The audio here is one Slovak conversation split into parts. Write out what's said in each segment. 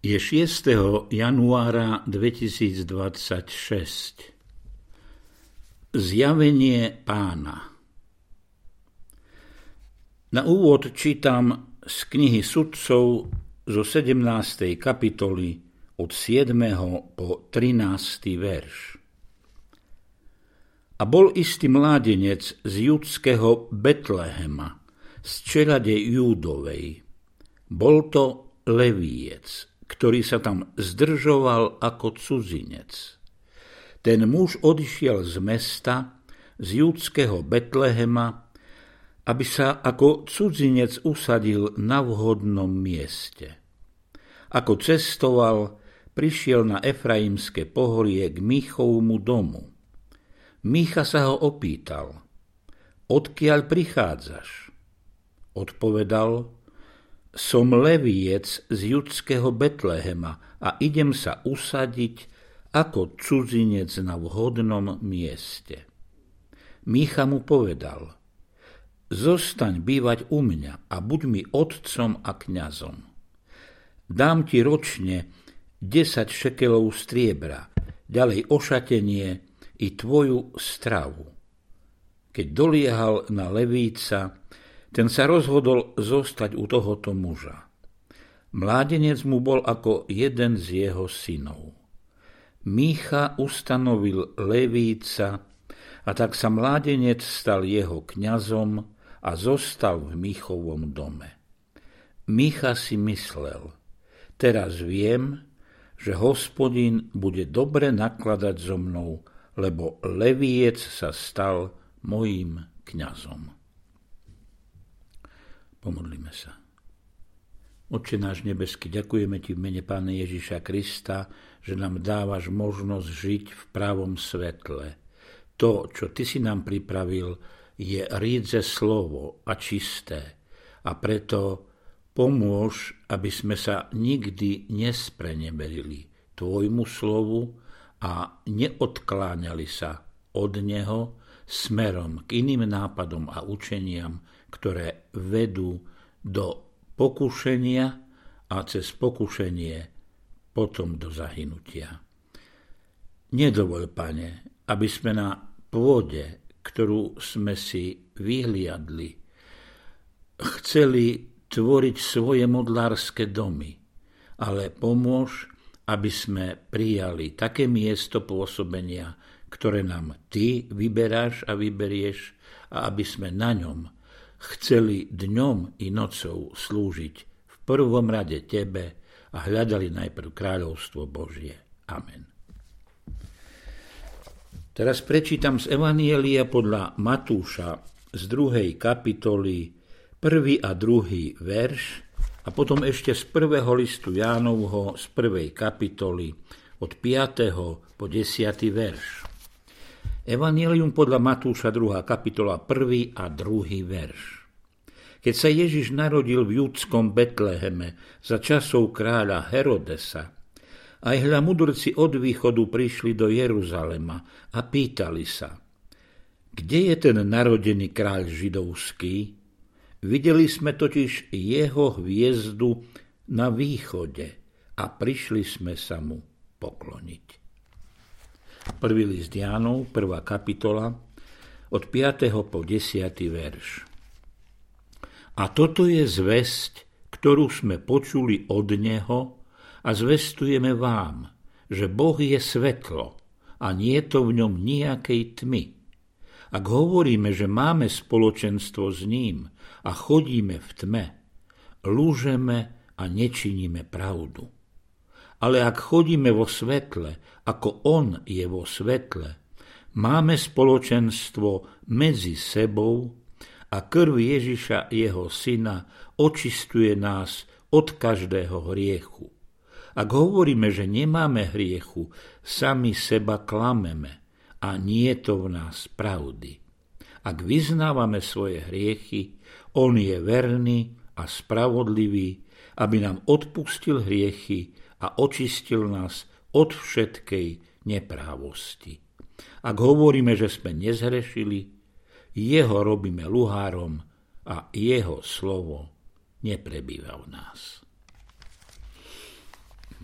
Je 6. januára 2026. Zjavenie Pána. Na úvod čítam z knihy Sudcov zo 17. kapitoly od 7. po 13. verš. A bol istý mládenec z judského Betlehema, z čelade Júdovej. Bol to Levíjec, ktorý sa tam zdržoval ako cudzinec. Ten muž odišiel z mesta, z judského Betlehema, aby sa ako cudzinec usadil na vhodnom mieste. Ako cestoval, prišiel na Efraimské pohorie k Míchovmu domu. Mícha sa ho opýtal: Odkiaľ prichádzaš? Odpovedal: Som Levíjec z judského Betlehema a idem sa usadiť ako cudzinec na vhodnom mieste. Mícha mu povedal: Zostaň bývať u mňa a buď mi otcom a kňazom. Dám ti ročne 10 šekelov striebra, ďalej ošatenie i tvoju stravu. Keď doliehal na Levíca, ten sa rozhodol zostať u tohoto muža. Mládenec mu bol ako jeden z jeho synov. Mícha ustanovil Levíca, a tak sa mládenec stal jeho kňazom a zostal v Míchovom dome. Mícha si myslel: Teraz viem, že Hospodin bude dobre nakladať so mnou, lebo Levíjec sa stal mojím kňazom. Pomodlíme sa. Otče náš nebeský, ďakujeme ti v mene Pána Ježiša Krista, že nám dávaš možnosť žiť v pravom svetle. To, čo ty si nám pripravil, je rídze slovo a čisté. A preto pomôž, aby sme sa nikdy nespreneberili tvojmu slovu a neodkláňali sa od neho smerom k iným nápadom a učeniam, ktoré vedú do pokušenia a cez pokušenie potom do zahynutia. Nedovoľ, Pane, aby sme na pôde, ktorú sme si vyhliadli, chceli tvoriť svoje modlárske domy, ale pomôž, aby sme prijali také miesto pôsobenia, ktoré nám ty vyberáš a vyberieš, a aby sme na ňom chceli dňom i nocou slúžiť v prvom rade tebe a hľadali najprv kráľovstvo Božie. Amen. Teraz prečítam z Evanjelia podľa Matúša z 2. kapitoly 1. a 2. verš a potom ešte z 1. listu Jánovho z 1. kapitoly od 5. po 10. verš. Evanjelium podľa Matúša 2. kapitola 1. a 2. verš. Keď sa Ježiš narodil v judskom Betleheme za časov kráľa Herodesa, aj hľa mudrci od východu prišli do Jeruzalema a pýtali sa: Kde je ten narodený kráľ židovský? Videli sme totiž jeho hviezdu na východe a prišli sme sa mu pokloniť. Prvý list Jánov, 1. kapitola, od 5. po 10. verš. A toto je zvesť, ktorú sme počuli od neho a zvestujeme vám, že Boh je svetlo a nie je to v ňom nejakej tmy. Ak hovoríme, že máme spoločenstvo s ním a chodíme v tme, lúžeme a nečiníme pravdu. Ale ak chodíme vo svetle, ako on je vo svetle, máme spoločenstvo medzi sebou a krv Ježiša, jeho syna, očistuje nás od každého hriechu. Ak hovoríme, že nemáme hriechu, sami seba klameme a nie je to v nás pravdy. Ak vyznávame svoje hriechy, on je verný a spravodlivý, aby nám odpustil hriechy a očistil nás od všetkej neprávosti. Ak hovoríme, že sme nezhrešili, jeho robíme luhárom a jeho slovo neprebýva v nás.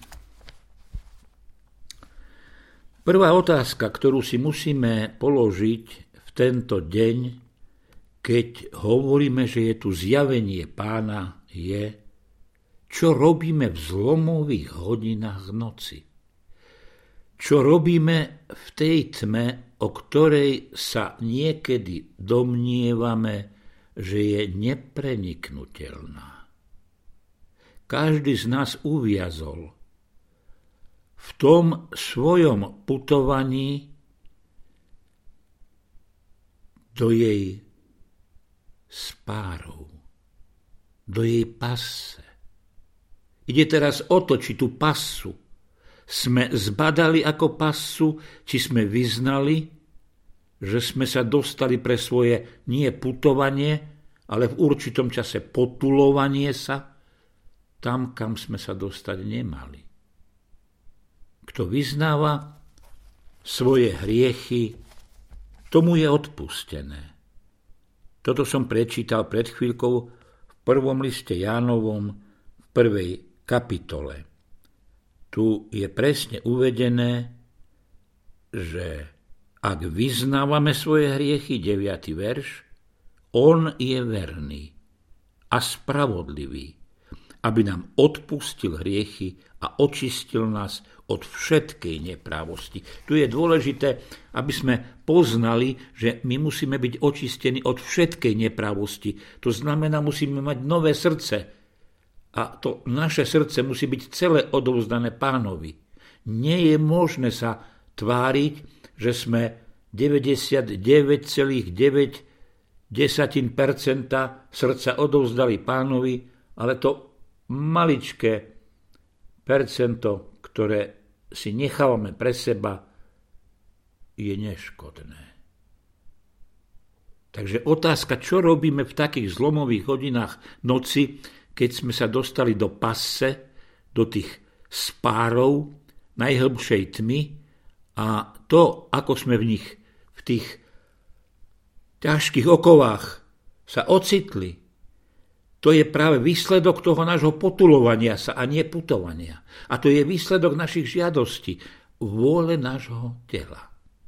Prvá otázka, ktorú si musíme položiť v tento deň, keď hovoríme, že je tu zjavenie Pána, je, čo robíme v zlomových hodinách noci. Čo robíme v tej tme, o ktorej sa niekedy domnievame, že je nepreniknutelná. Každý z nás uviazol v tom svojom putovaní do jej spárov, do jej passe. Ide teraz o to, či tú passu sme zbadali ako passu, či sme vyznali, že sme sa dostali pre svoje nie putovanie, ale v určitom čase potulovanie sa tam, kam sme sa dostať nemali. Kto vyznáva svoje hriechy, tomu je odpustené. Toto som prečítal pred chvíľkou v prvom liste Jánovom v 1. kapitole. Tu je presne uvedené, že ak vyznávame svoje hriechy, 9. verš, on je verný a spravodlivý, aby nám odpustil hriechy a očistil nás od všetkej neprávosti. Tu je dôležité, aby sme poznali, že my musíme byť očistení od všetkej neprávosti. To znamená, musíme mať nové srdce. A to naše srdce musí byť celé odovzdané Pánovi. Nie je možné sa tváriť, že sme 99,9% srdca odovzdali Pánovi, ale to maličké percento, ktoré si nechávame pre seba, je neškodné. Takže otázka, čo robíme v takých zlomových hodinách noci, keď sme sa dostali do passe, do tých spárov najhlbšej tmy a to, ako sme v tých ťažkých okovách sa ocitli, to je práve výsledok toho nášho potulovania sa a nie putovania. A to je výsledok našich žiadostí, vôle nášho tela.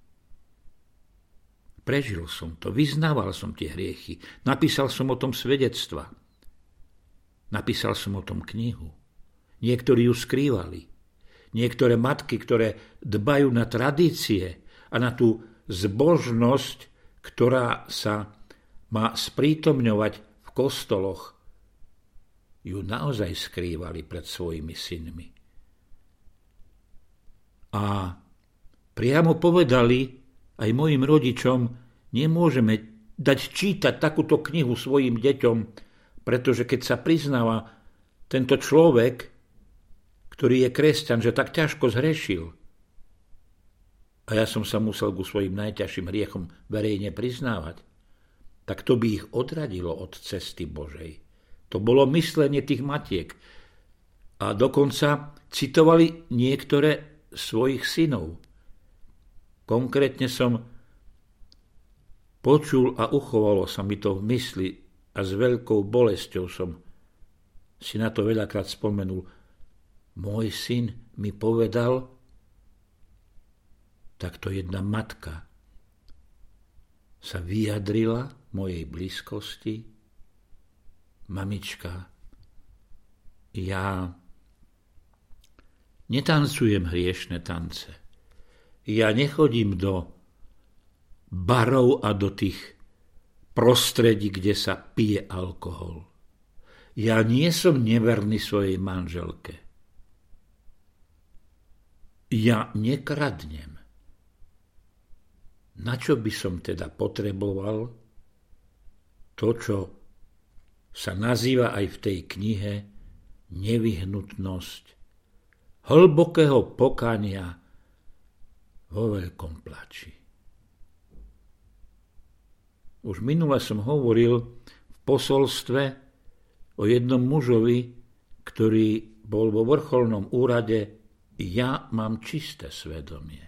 Prežil som to, vyznával som tie hriechy, napísal som o tom svedectva. Napísal som o tom knihu. Niektorí ju skrývali. Niektoré matky, ktoré dbajú na tradície a na tú zbožnosť, ktorá sa má sprítomňovať v kostoloch, ju naozaj skrývali pred svojimi synmi. A priamo povedali aj mojim rodičom, nemôžeme dať čítať takúto knihu svojim deťom, pretože keď sa priznáva tento človek, ktorý je kresťan, že tak ťažko zhrešil, a ja som sa musel ku svojim najťažším hriechom verejne priznávať, tak to by ich odradilo od cesty Božej. To bolo myslenie tých matiek. A dokonca citovali niektoré svojich synov. Konkrétne som počul a uchovalo sa mi to v mysli, a s veľkou bolesťou som si na to veľakrát spomenul. Môj syn mi povedal, takto jedna matka sa vyjadrila mojej blízkosti. Mamička, ja netancujem hriešne tance. Ja nechodím do barov a do tých prostredí, kde sa pije alkohol. Ja nie som neverný svojej manželke. Ja nekradnem. Na čo by som teda potreboval to, čo sa nazýva aj v tej knihe nevyhnutnosť hlbokého pokania vo veľkom plači. Už minule som hovoril v posolstve o jednom mužovi, ktorý bol vo vrcholnom úrade. Ja mám čisté svedomie.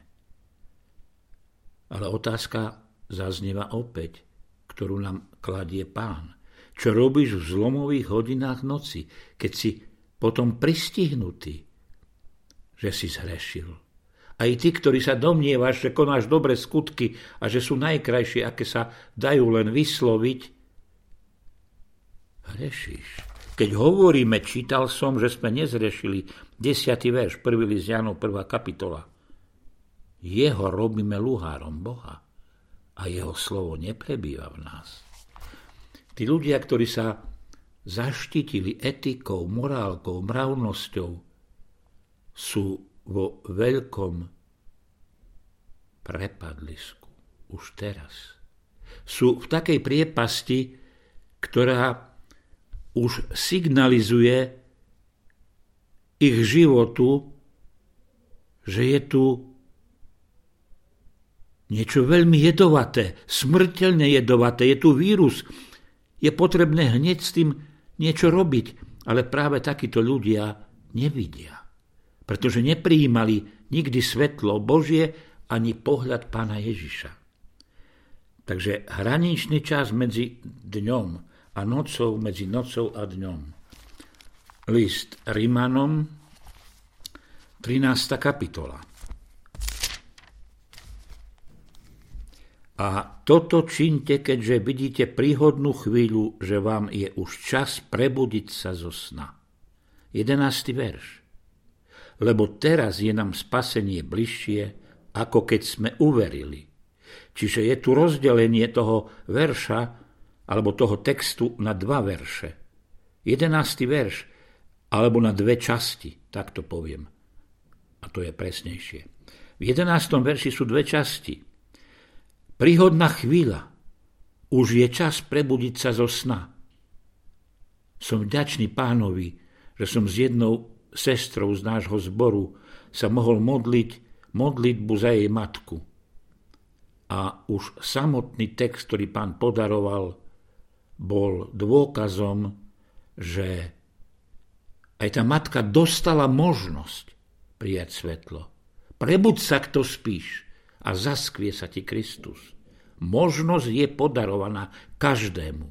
Ale otázka zaznieva opäť, ktorú nám kladie Pán. Čo robíš v zlomových hodinách noci, keď si potom pristihnutý, že si zhrešil Aj ty, ktorý sa domnievaš, že konáš dobré skutky a že sú najkrajšie, aké sa dajú len vysloviť, hrešíš. Keď hovoríme, čítal som, že sme nezrešili 10. verš, 1. list Jánov, 1. kapitola. Jeho robíme luhárom Boha a jeho slovo neprebýva v nás. Tí ľudia, ktorí sa zaštítili etikou, morálkou, mravnosťou, sú vo veľkom prepadlisku už teraz. Sú v takej priepasti, ktorá už signalizuje ich životu, že je tu niečo veľmi jedovaté, smrteľne jedovaté, je tu vírus. Je potrebné hneď s tým niečo robiť, ale práve takíto ľudia nevidia, pretože neprijímali nikdy svetlo Božie ani pohľad Pána Ježiša. Takže hraničný čas medzi dňom a nocou, medzi nocou a dňom. List Rimanom, 13. kapitola. A toto čiňte, keďže vidíte príhodnú chvíľu, že vám je už čas prebudiť sa zo sna. 11. verš. Lebo teraz je nám spasenie bližšie, ako keď sme uverili. Čiže je tu rozdelenie toho verša, alebo toho textu na 2 verše. 11. verš, alebo na 2 časti, tak to poviem. A to je presnejšie. V 11. verši sú 2 časti. Príhodná chvíľa. Už je čas prebudiť sa zo sna. Som vďačný Pánovi, že som s jednou sestrou z nášho zboru sa mohol modliť modlitbu za jej matku. A už samotný text, ktorý Pán podaroval, bol dôkazom, že aj tá matka dostala možnosť prijať svetlo. Prebuď sa, kto spíš, a zaskvie sa ti Kristus. Možnosť je podarovaná každému.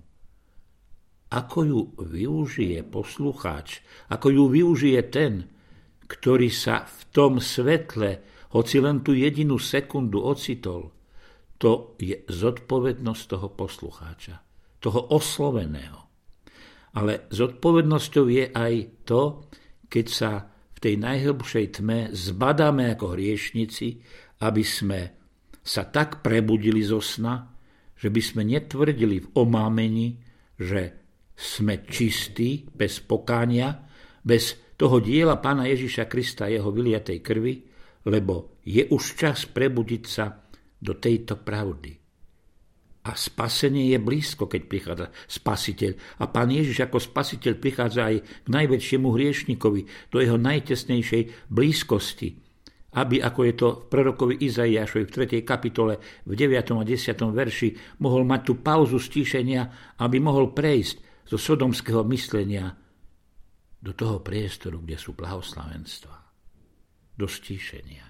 Ako ju využije poslucháč, ako ju využije ten, ktorý sa v tom svetle, hoci len tú jedinú sekundu ocitol, to je zodpovednosť toho poslucháča, toho osloveného. Ale zodpovednosťou je aj to, keď sa v tej najhlbšej tme zbadáme ako hriešnici, aby sme sa tak prebudili zo sna, že by sme netvrdili v omámení, že sme čistí, bez pokánia, bez toho diela Pána Ježiša Krista a jeho vyliatej krvi, lebo je už čas prebudiť sa do tejto pravdy. A spasenie je blízko, keď prichádza Spasiteľ. A Pán Ježiš ako Spasiteľ prichádza aj k najväčšiemu hriešnikovi, do jeho najtesnejšej blízkosti, aby, ako je to v prorokovi Izaiášovi v 3. kapitole v 9. a 10. verši, mohol mať tú pauzu stíšenia, aby mohol prejsť zo sodomského myslenia do toho priestoru, kde sú blahoslavenstvá, do stíšenia.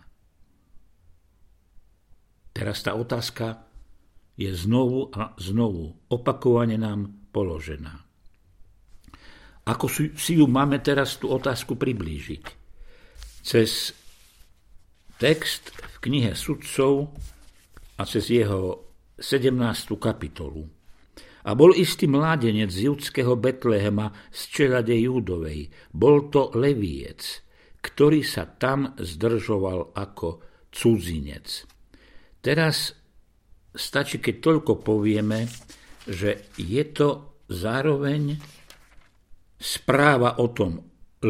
Teraz tá otázka je znovu a znovu opakovane nám položená. Ako si ju máme teraz tú otázku priblížiť? Cez text v knihe Sudcov a cez jeho 17. kapitolu. A bol istý mládenec z judského Betlehema z čelade Júdovej. Bol to Leviec, ktorý sa tam zdržoval ako cudzinec. Teraz stačí, keď toľko povieme, že je to zároveň správa o tom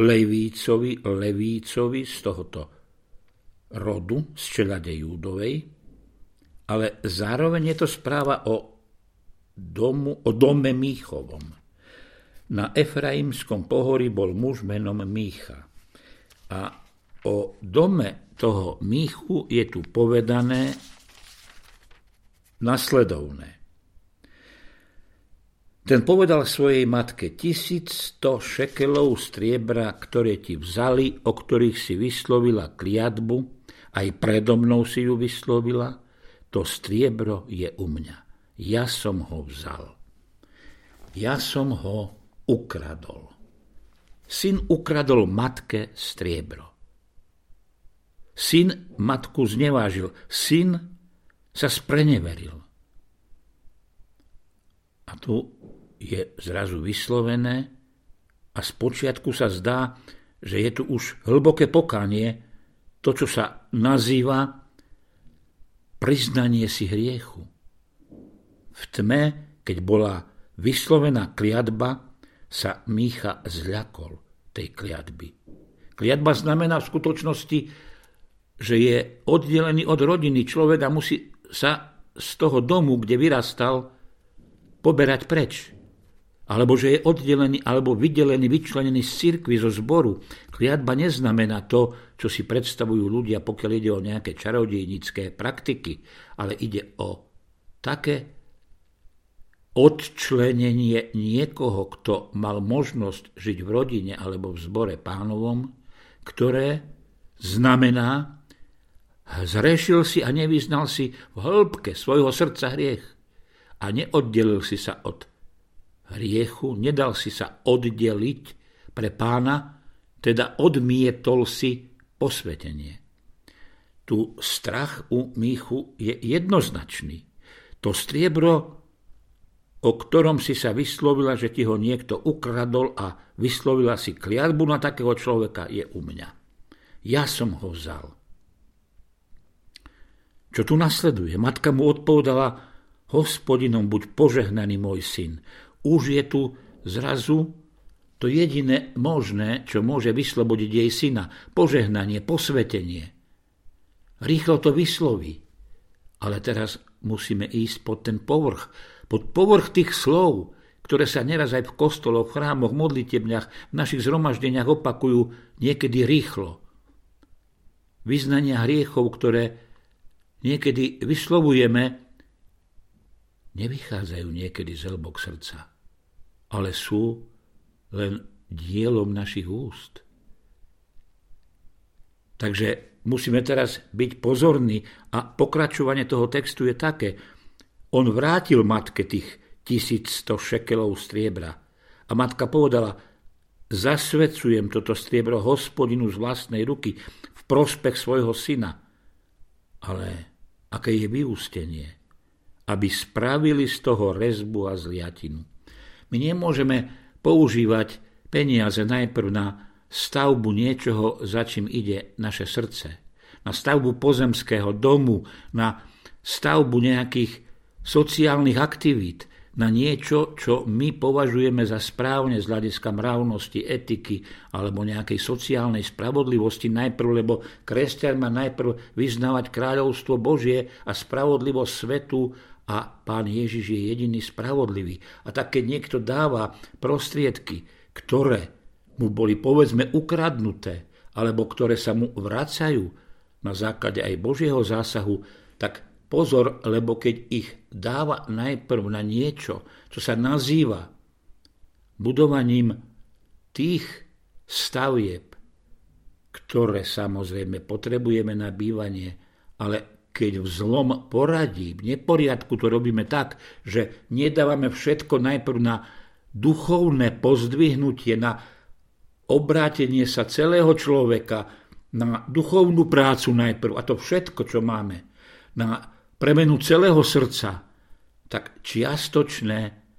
Levícovi z tohoto rodu, z čelade Júdovej, ale zároveň je to správa o dome Míchovom. Na Efraimskom pohorí bol muž menom Mícha. A o dome toho Míchu je tu povedané nasledovné. Ten povedal svojej matke: 1100 šekelov striebra, ktoré ti vzali, o ktorých si vyslovila kliatbu, aj predo mnou si ju vyslovila, to striebro je u mňa. Ja som ho vzal. Ja som ho ukradol. Syn ukradol matke striebro. Syn matku znevážil. Syn sa spreneveril. A tu je zrazu vyslovené a spočiatku sa zdá, že je tu už hlboké pokánie, to, čo sa nazýva priznanie si hriechu. V tme, keď bola vyslovená kliatba, sa Mícha zľakol tej kliatby. Kliatba znamená v skutočnosti, že je oddelený od rodiny človeka, musí sa z toho domu, kde vyrastal, poberať preč. Alebo že je oddelený, alebo vydelený, vyčlenený z cirkvi, zo zboru. Kliatba neznamená to, čo si predstavujú ľudia, pokiaľ ide o nejaké čarodejnícke praktiky, ale ide o také odčlenenie niekoho, kto mal možnosť žiť v rodine alebo v zbore Pánovom, ktoré znamená, zrešil si a nevyznal si v hĺbke svojho srdca hriech a neoddelil si sa od hriechu, nedal si sa oddeliť pre Pána, teda odmietol si posvetenie. Tu strach u Míchu je jednoznačný. To striebro, o ktorom si sa vyslovila, že ti ho niekto ukradol a vyslovila si kliatbu na takého človeka, je u mňa. Ja som ho vzal. Čo tu nasleduje? Matka mu odpovedala: Hospodinom buď požehnaný môj syn. Už je tu zrazu to jediné možné, čo môže vyslobodiť jej syna. Požehnanie, posvetenie. Rýchlo to vysloví. Ale teraz musíme ísť pod ten povrch. Pod povrch tých slov, ktoré sa neraz aj v kostoloch, v chrámoch, modlitebniach, v našich zhromaždeniach opakujú niekedy rýchlo. Vyznania hriechov, ktoré niekedy vyslovujeme, nevychádzajú niekedy z hĺbok srdca, ale sú len dielom našich úst. Takže musíme teraz byť pozorní a pokračovanie toho textu je také. On vrátil matke tých 1100 šekelov striebra a matka povedala: zasvedcujem toto striebro Hospodinu z vlastnej ruky v prospech svojho syna. Ale aké je vyústenie? Aby spravili z toho rezbu a zliatinu. My nemôžeme používať peniaze najprv na stavbu niečoho, za čím ide naše srdce. Na stavbu pozemského domu, na stavbu nejakých sociálnych aktivít, na niečo, čo my považujeme za správne z hľadiska mravnosti, etiky alebo nejakej sociálnej spravodlivosti najprv, lebo kresťan má najprv vyznávať kráľovstvo Božie a spravodlivosť svetu a Pán Ježiš je jediný spravodlivý. A tak keď niekto dáva prostriedky, ktoré mu boli povedzme ukradnuté, alebo ktoré sa mu vracajú na základe aj Božieho zásahu, tak pozor, lebo keď ich dáva najprv na niečo, čo sa nazýva budovaním tých stavieb, ktoré samozrejme potrebujeme na bývanie, ale keď v zlom poradí, v neporiadku to robíme tak, že nedávame všetko najprv na duchovné pozdvihnutie, na obrátenie sa celého človeka, na duchovnú prácu najprv, a to všetko, čo máme, na premenu celého srdca, tak čiastočné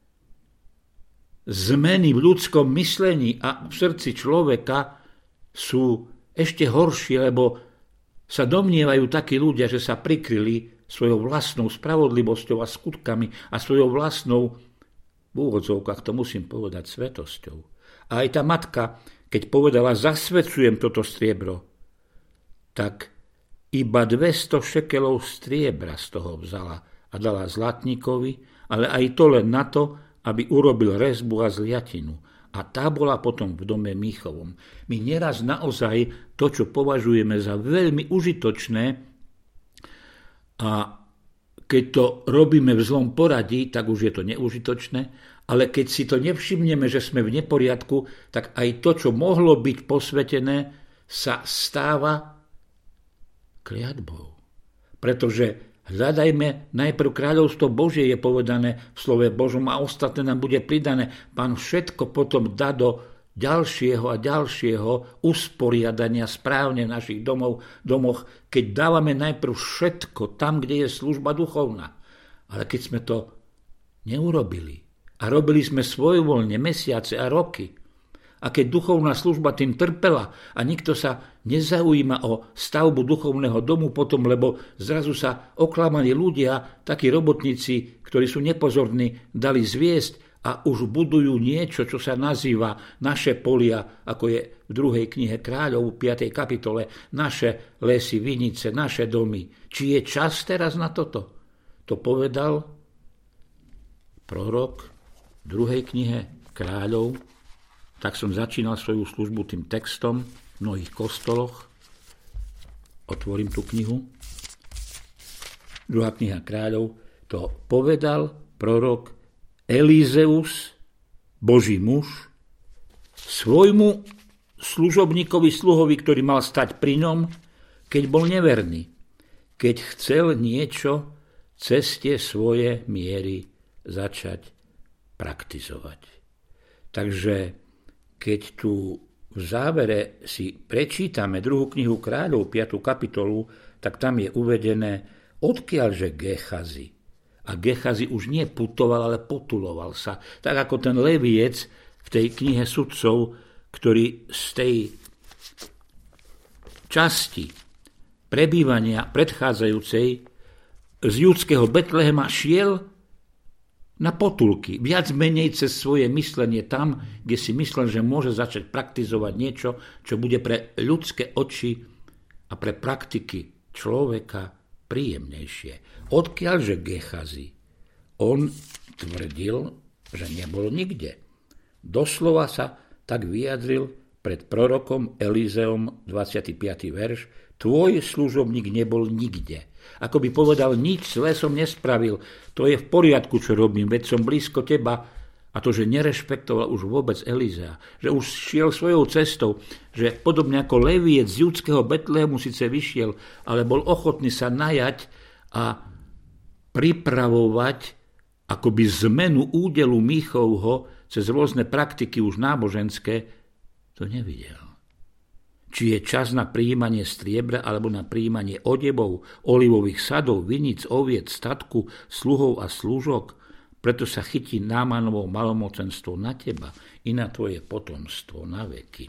zmeny v ľudskom myslení a v srdci človeka sú ešte horšie, lebo sa domnievajú takí ľudia, že sa prikryli svojou vlastnou spravodlivosťou a skutkami a svojou vlastnou, v úvodzovkách to musím povedať, svetosťou. A aj tá matka, keď povedala: zasvedcujem toto striebro, tak iba 200 šekelov striebra z toho vzala a dala zlatníkovi, ale aj to len na to, aby urobil rezbu a zliatinu. A tá bola potom v dome Míchovom. My neraz naozaj to, čo považujeme za veľmi užitočné, a keď to robíme v zlom poradí, tak už je to neužitočné, ale keď si to nevšimneme, že sme v neporiadku, tak aj to, čo mohlo byť posvetené, sa stáva kliatbou. Pretože hľadajme najprv kráľovstvo Božie, je povedané v slove Božom, a ostatné nám bude pridané. Pán všetko potom dá do ďalšieho a ďalšieho usporiadania správne v našich domoch, keď dávame najprv všetko tam, kde je služba duchovná. Ale keď sme to neurobili a robili sme svojvoľne mesiace a roky, a keď duchovná služba tým trpela a nikto sa nezaujíma o stavbu duchovného domu potom, lebo zrazu sa oklamaní ľudia, takí robotníci, ktorí sú nepozorní, dali zviesť a už budujú niečo, čo sa nazýva naše polia, ako je v 2. knihe Kráľov, 5. kapitole, naše lesy, vinice, naše domy. Či je čas teraz na toto? To povedal prorok v 2. knihe Kráľov. Tak som začínal svoju službu tým textom v mnohých kostoloch. Otvorím tú knihu. 2. kniha Kráľov. To povedal prorok Elizeus, Boží muž, svojmu služobníkovi, sluhovi, ktorý mal stať pri ňom, keď bol neverný, keď chcel niečo cez tie svoje miery začať praktizovať. Takže keď tu v závere si prečítame 2. knihu Kráľov, 5. kapitolu, tak tam je uvedené, odkiaľže Gehazi. A Gehazi už nie putoval, ale potuloval sa. Tak ako ten leviec v tej knihe sudcov, ktorý z tej časti prebývania predchádzajúcej z judského Betlehema šiel na potulky, viac menej cez svoje myslenie tam, kde si myslel, že môže začať praktizovať niečo, čo bude pre ľudské oči a pre praktiky človeka príjemnejšie. Odkiaľže Gehazi? On tvrdil, že nebol nikde. Doslova sa tak vyjadril pred prorokom Elizeom, 25. verš, tvoj služobník nebol nikde. Ako by povedal, nič zlé som nespravil, to je v poriadku, čo robím, veď som blízko teba. A to, že nerešpektoval už vôbec Elizea, že už šiel svojou cestou, že podobne ako leviec z judského Betlehemu síce vyšiel, ale bol ochotný sa najať a pripravovať akoby zmenu údelu Míchovho cez rôzne praktiky už náboženské, to nevidel. Či je čas na prijímanie striebra alebo na prijímanie odebov, olivových sadov, vinic, oviec, statku, sluhov a slúžok, preto sa chytí Námanovo malomocenstvo na teba i na tvoje potomstvo na veky.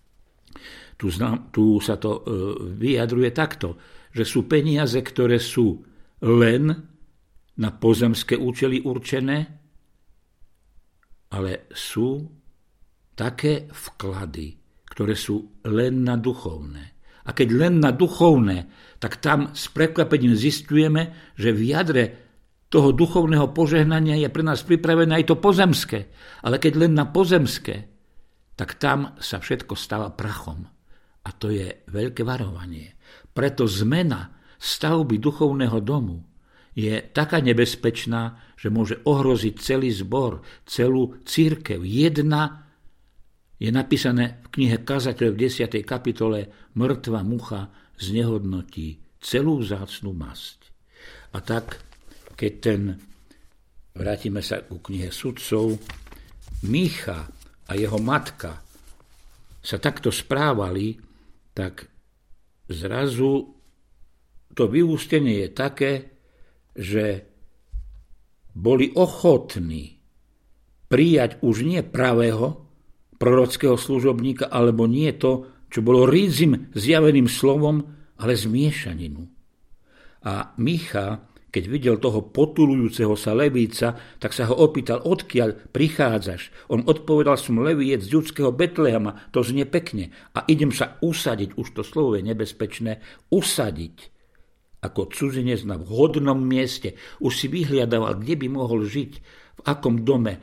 Tu sa to vyjadruje takto, že sú peniaze, ktoré sú len na pozemské účely určené, ale sú také vklady, ktoré sú len na duchovné. A keď len na duchovné, tak tam s prekvapením zistujeme, že v jadre toho duchovného požehnania je pre nás pripravené aj to pozemské. Ale keď len na pozemské, tak tam sa všetko stáva prachom. A to je veľké varovanie. Preto zmena stavby duchovného domu je taká nebezpečná, že môže ohroziť celý zbor, celú cirkev. Jedna je napísané v knihe Kazateľ v 10. kapitole, mŕtva mucha znehodnotí celú vzácnu masť. A tak, keď vrátime sa ku knihe sudcov, Mícha a jeho matka sa takto správali, tak zrazu to vyústenie je také, že boli ochotní prijať už nie pravého prorockého služobníka, alebo nie to, čo bolo rídzim zjaveným slovom, ale zmiešaninu. A Mícha, keď videl toho potulujúceho sa levíca, tak sa ho opýtal, odkiaľ prichádzaš. On odpovedal, som leviec z judského Betlehema, to znie pekne. A idem sa usadiť, už to slovo je nebezpečné, usadiť ako cudzinec na vhodnom mieste. Už si vyhliadaval, kde by mohol žiť, v akom dome,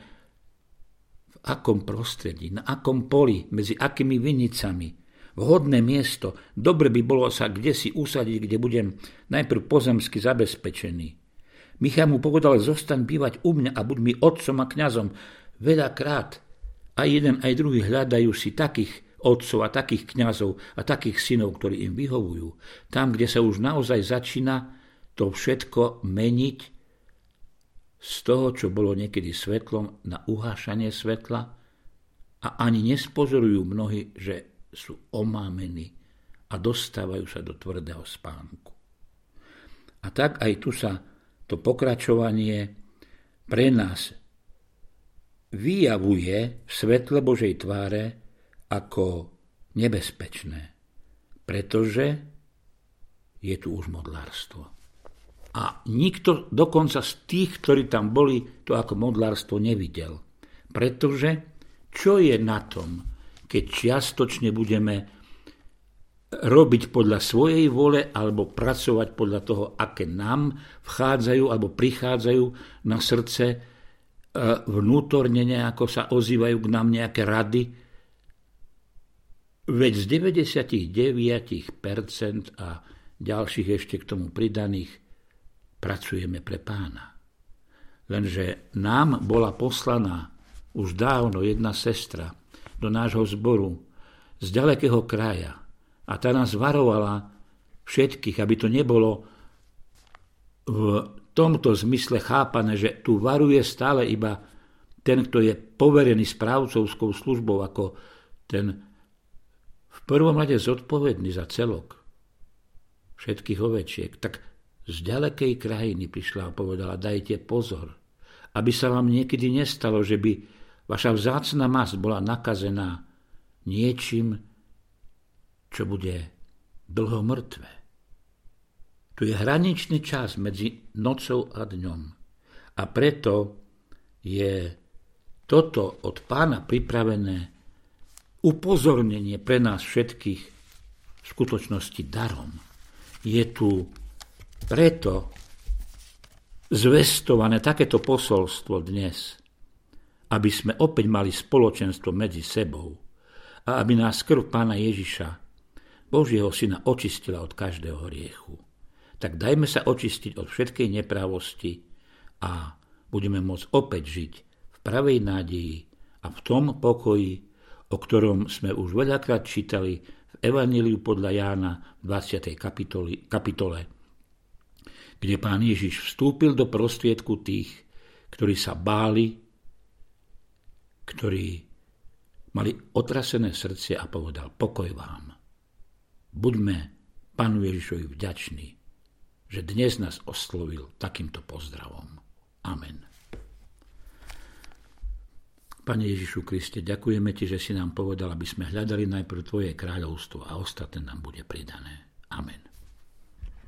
v akom prostredí, na akom poli, medzi akými vinicami. Vhodné miesto, dobre by bolo sa kdesi usadiť, kde budem najprv pozemsky zabezpečený. Micha mu povedal, zostaň bývať u mňa a buď mi otcom a kňazom. Veľakrát aj jeden, aj druhý hľadajú si takých otcov a takých kňazov a takých synov, ktorí im vyhovujú. Tam, kde sa už naozaj začína to všetko meniť z toho, čo bolo niekedy svetlom, na uhášanie svetla, a ani nespozorujú mnohí, že sú omámení a dostávajú sa do tvrdého spánku. A tak aj tu sa to pokračovanie pre nás vyjavuje v svetle Božej tváre ako nebezpečné, pretože je tu už modlárstvo. A nikto dokonca z tých, ktorí tam boli, to ako modlárstvo nevidel. Pretože čo je na tom, keď čiastočne budeme robiť podľa svojej vole alebo pracovať podľa toho, aké nám vchádzajú alebo prichádzajú na srdce, vnútorne nejako sa ozývajú k nám nejaké rady. Veď z 99% a ďalších ešte k tomu pridaných pracujeme pre Pána. Lenže nám bola poslaná už dávno jedna sestra do nášho zboru z ďalekého kraja a tá nás varovala všetkých, aby to nebolo v tomto zmysle chápané, že tu varuje stále iba ten, kto je poverený správcovskou službou, ako ten v prvom rade zodpovedný za celok všetkých ovečiek. Tak z ďalekej krajiny prišla a povedala, dajte pozor, aby sa vám niekedy nestalo, že by vaša vzácna masť bola nakazená niečím, čo bude dlho mŕtve. Tu je hraničný čas medzi nocou a dňom. A preto je toto od Pána pripravené upozornenie pre nás všetkých v skutočnosti darom. Je tu preto zvestované takéto posolstvo dnes, aby sme opäť mali spoločenstvo medzi sebou a aby nás krv Pána Ježiša, Božieho Syna, očistila od každého hriechu. Tak dajme sa očistiť od všetkej neprávosti a budeme môcť opäť žiť v pravej nádeji a v tom pokoji, o ktorom sme už veľakrát čítali v Evanjeliu podľa Jána v 20. kapitole, kde Pán Ježiš vstúpil do prostriedku tých, ktorí sa báli, ktorí mali otrasené srdce a povedal, pokoj vám. Buďme Pánu Ježišovi vďační, že dnes nás oslovil takýmto pozdravom. Amen. Pane Ježišu Kriste, ďakujeme Ti, že si nám povedal, aby sme hľadali najprv Tvoje kráľovstvo a ostatné nám bude pridané. Amen.